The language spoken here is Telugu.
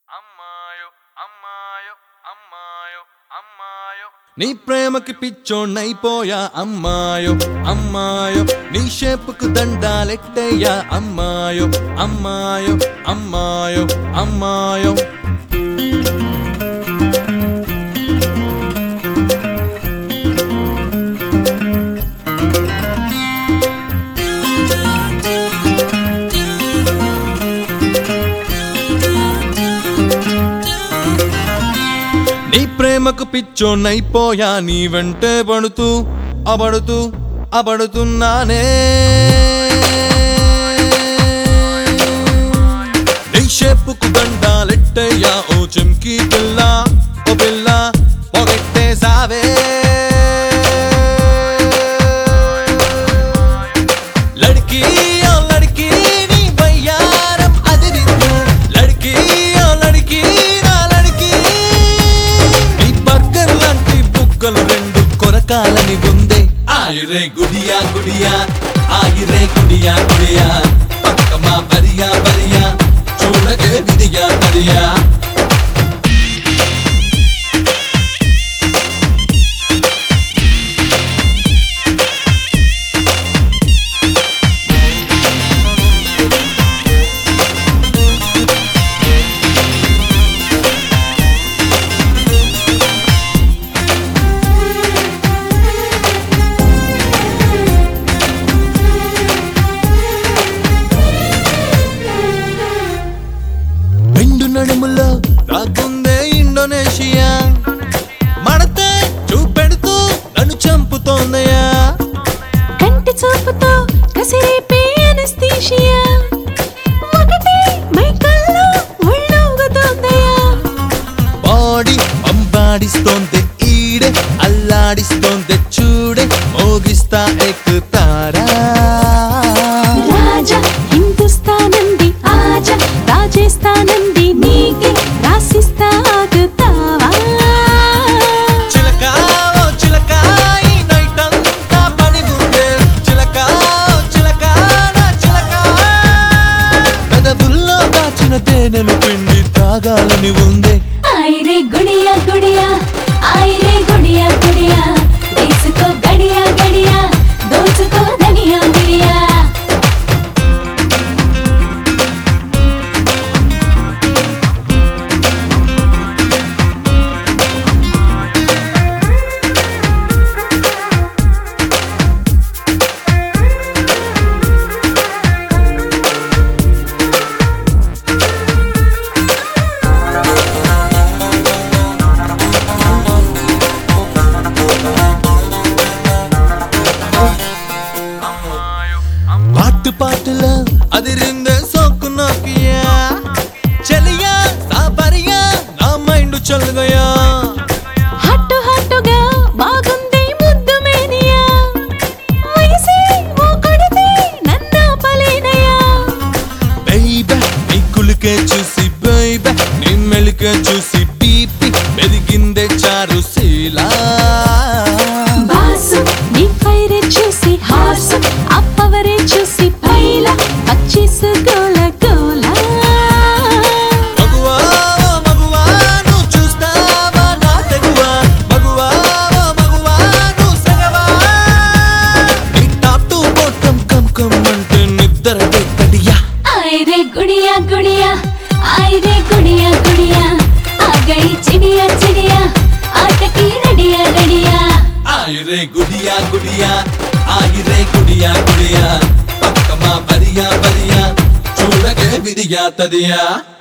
అమ్మాయో అమ్మాయో అమ్మాయో అమ్మాయో నీ ప్రేమకి పిచ్చోణ్ణైపోయా అమ్మాయో అమ్మాయో నీ షేపుకు దండాలెట్టయ్యా అమ్మాయో అమ్మాయో అమ్మాయో అమ్మాయో నీ ప్రేమకు పిచ్చోణ్ణైపోయా నీ వెంటే పడుతున్నానే నీ షేపుకు దండాలెట్టయ్యా ఓ చెంకి పిల్ల ఓ పిల్ల పొగట్టేసావే లడ్కీ ఓ లడ్కీ నీ బయ్యారం అదిరింది లడ్కీ ఓ లడ్కీ నా లడ్కీ నీ బర్గర్ లాంటి బుగ్గలు రెండు కొరకాలని ఉందే ఆయిరే గుడియా గుడియా ఆయిరే గుడియా గుడియా పక్కమా బరియా బరియా చూడగే విడియా బరియా నడుములో రాకుందే ఇండోనేషియా మడతే చూపెడుతూ నన్ను చంపుతోందయా కంటి చూపుతో కసిరేపే అనస్థీషియా ఒకటే మైకల్లో ఒళ్ళోగుతోందయా బాడీ పంపాడిస్తోంది ఈడే అల్లాడిస్తోంది చూడే మోగిస్తా ఎక్కుతారా రాజా హిందుస్తానంది ఆజా రాజేస్తానంది నీకే రాసిస్తా ఆగుతావా చిలక ఓ చిలక ఈ నైట్ అంతా పని ఉందే చిలక ఓ చిలక నా చిలక పెదవుల్లో దాచిన తేనెలు పిండి తాగాలని ఉందే ఆయరే గుడియా గుడియా ఆయరే గుడియా గుడియా తీసుకో గడియా గడియా దోచుకో ధనియా గిరియా పాటులో అదిరిందే సోకు నోకియా చలియా సాబరియా నా మైండ్ చల్గయా హట్టు హట్టుగా బాగుంది ముద్దు మేనియా వయసే ఓ కొడితే నన్నాపలేనయా బేబీ నీ కులికే చూసి బేబీ నీ మెలికే చూసి బీపీ పెరిగిందే చారు శీలా బాసు నీ ఫైరే చూసి హార్సు అప్పవరే చూసి పైలా పచ్చిసు గోల గోల మగువా ఓ మగువా నువ్వు చూస్తావా నా తెగువా మగువా ఓ మగువా నువ్వు సగవా నీ టాప్ టు బాటమ్ కమ్ అంటే నిద్ర పెట్టడియా ఆయరే గుడియా గుడియా ఆయరే గుడియా గుడియా ఆ గయి చిడియా చిడియా ఆటకి రెడియా రెడియా ఆయిరే గుడియా గుడియా ఆయిరే గుడియా గుడియా పక్కమా బరియా బరియా చూడగే విడియా తదియా